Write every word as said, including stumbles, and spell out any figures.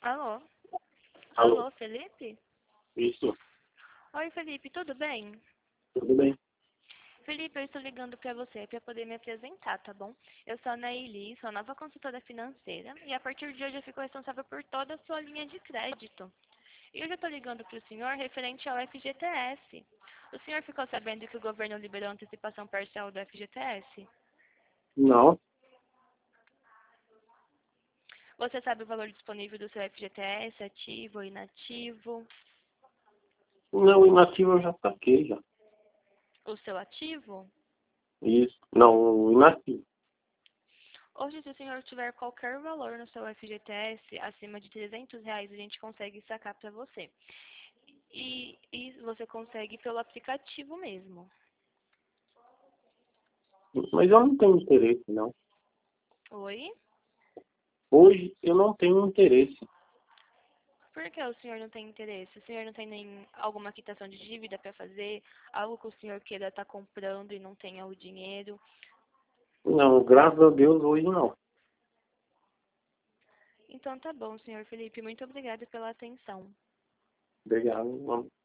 Alô? Alô? Alô, Felipe? Isso, Oi, Felipe, tudo bem? tudo bem? Felipe, eu estou ligando para você para poder me apresentar, tá bom? Eu sou a Naili, sou nova consultora financeira e a partir de hoje eu fico responsável por toda a sua linha de crédito. E eu já estou ligando para o senhor referente ao F G T S. O senhor ficou sabendo que o governo liberou a antecipação parcial do F G T S? Não, Você sabe o valor disponível do seu F G T S, ativo ou inativo? não, inativo eu já saquei já. O seu ativo? Isso, não, o inativo. Hoje, se o senhor tiver qualquer valor no seu F G T S acima de trezentos reais, a gente consegue sacar para você. E, e você consegue pelo aplicativo mesmo. Mas eu não tenho interesse, não. Oi? Hoje eu não tenho interesse. Por que o senhor não tem interesse? O senhor não tem nem alguma quitação de dívida para fazer? Algo que o senhor queira estar comprando e não tenha o dinheiro? Não, graças a Deus hoje não. Então tá bom, senhor Felipe. Muito obrigada pela atenção. Obrigado.